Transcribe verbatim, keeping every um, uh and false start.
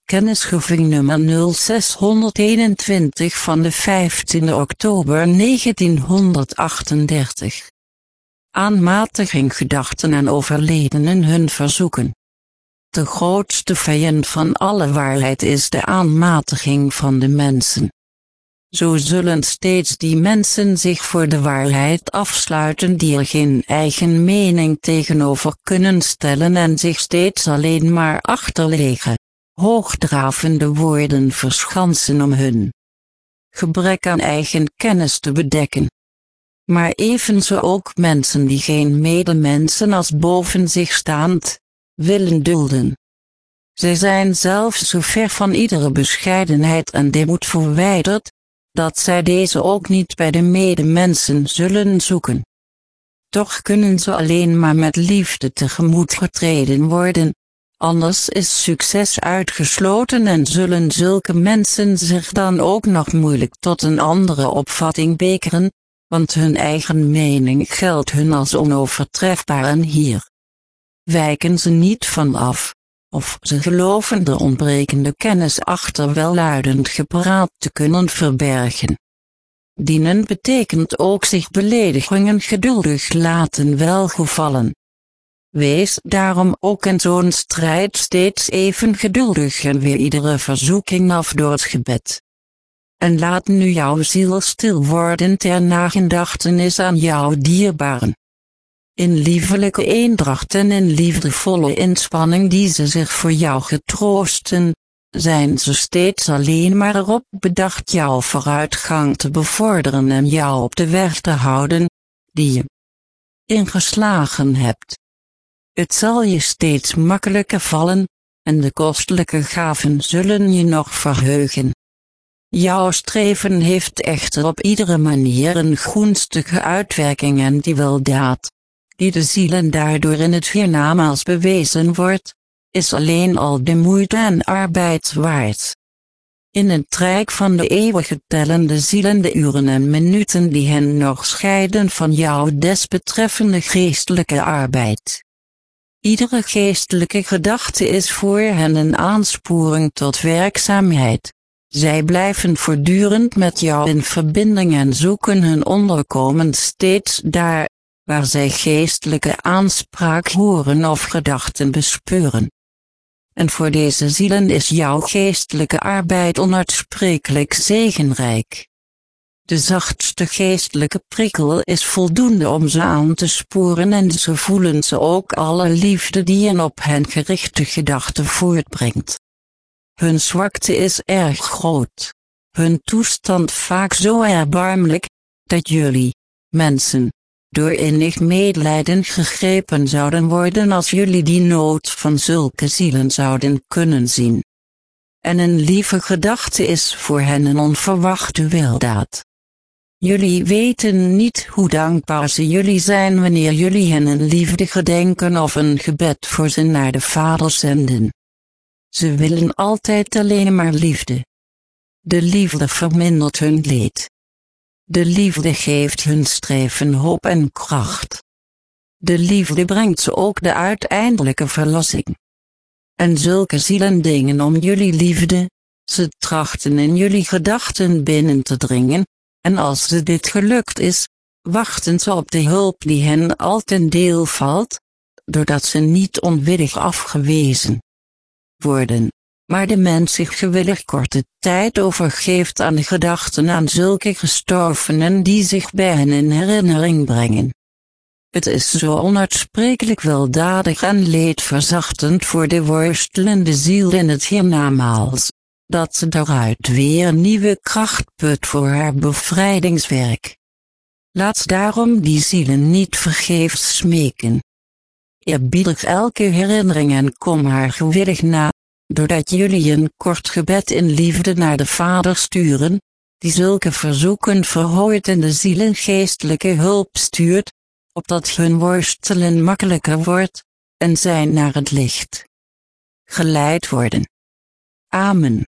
Kennisgeving nummer nul zeshonderdeenentwintig van de vijftiende oktober negentienhonderdachtendertig. Aanmatiging gedachten aan overledenen hun verzoeken. De grootste vijand van alle waarheid is de aanmatiging van de mensen. Zo zullen steeds die mensen zich voor de waarheid afsluiten die er geen eigen mening tegenover kunnen stellen en zich steeds alleen maar achterlege, hoogdravende woorden verschansen om hun gebrek aan eigen kennis te bedekken. Maar evenzo ook mensen die geen medemensen als boven zich staand willen dulden. Zij zijn zelfs zo ver van iedere bescheidenheid en demoed verwijderd, dat zij deze ook niet bij de medemensen zullen zoeken. Toch kunnen ze alleen maar met liefde tegemoet getreden worden, anders is succes uitgesloten en zullen zulke mensen zich dan ook nog moeilijk tot een andere opvatting bekeren, want hun eigen mening geldt hun als onovertrefbaar en hier wijken ze niet van af, of ze geloven de ontbrekende kennis achter welluidend gepraat te kunnen verbergen. Dienen betekent ook zich beledigingen geduldig laten welgevallen. Wees daarom ook in zo'n strijd steeds even geduldig en weer iedere verzoeking af door het gebed. En laat nu jouw ziel stil worden ter nagedachtenis aan jouw dierbaren. In liefelijke eendracht en in liefdevolle inspanning die ze zich voor jou getroosten, zijn ze steeds alleen maar erop bedacht jouw vooruitgang te bevorderen en jou op de weg te houden, die je ingeslagen hebt. Het zal je steeds makkelijker vallen, en de kostelijke gaven zullen je nog verheugen. Jouw streven heeft echter op iedere manier een gunstige uitwerking en die weldaad, die de zielen daardoor in het hiernamaals bewezen wordt, is alleen al de moeite en arbeid waard. In het trijk van de eeuwige tellen de zielen de uren en minuten die hen nog scheiden van jouw desbetreffende geestelijke arbeid. Iedere geestelijke gedachte is voor hen een aansporing tot werkzaamheid. Zij blijven voortdurend met jou in verbinding en zoeken hun onderkomen steeds daar, waar zij geestelijke aanspraak horen of gedachten bespeuren. En voor deze zielen is jouw geestelijke arbeid onuitsprekelijk zegenrijk. De zachtste geestelijke prikkel is voldoende om ze aan te sporen en ze voelen ze ook alle liefde die een op hen gerichte gedachte voortbrengt. Hun zwakte is erg groot, hun toestand vaak zo erbarmelijk, dat jullie, mensen, door innig medelijden gegrepen zouden worden als jullie die nood van zulke zielen zouden kunnen zien. En een lieve gedachte is voor hen een onverwachte weldaad. Jullie weten niet hoe dankbaar ze jullie zijn wanneer jullie hen een liefde gedenken of een gebed voor ze naar de Vader zenden. Ze willen altijd alleen maar liefde. De liefde vermindert hun leed. De liefde geeft hun streven hoop en kracht. De liefde brengt ze ook de uiteindelijke verlossing. En zulke zielen dingen om jullie liefde, ze trachten in jullie gedachten binnen te dringen, en als ze dit gelukt is, wachten ze op de hulp die hen al ten deel valt, doordat ze niet onwillig afgewezen worden, maar de mens zich gewillig korte tijd overgeeft aan de gedachten aan zulke gestorvenen die zich bij hen in herinnering brengen. Het is zo onuitsprekelijk weldadig en leedverzachtend voor de worstelende ziel in het hiernamaals, dat ze daaruit weer nieuwe kracht put voor haar bevrijdingswerk. Laat daarom die zielen niet vergeefs smeken. Eerbiedig elke herinnering en kom haar gewillig na, doordat jullie een kort gebed in liefde naar de Vader sturen, die zulke verzoeken verhooit en de zielen geestelijke hulp stuurt, opdat hun worstelen makkelijker wordt, en zij naar het licht geleid worden. Amen.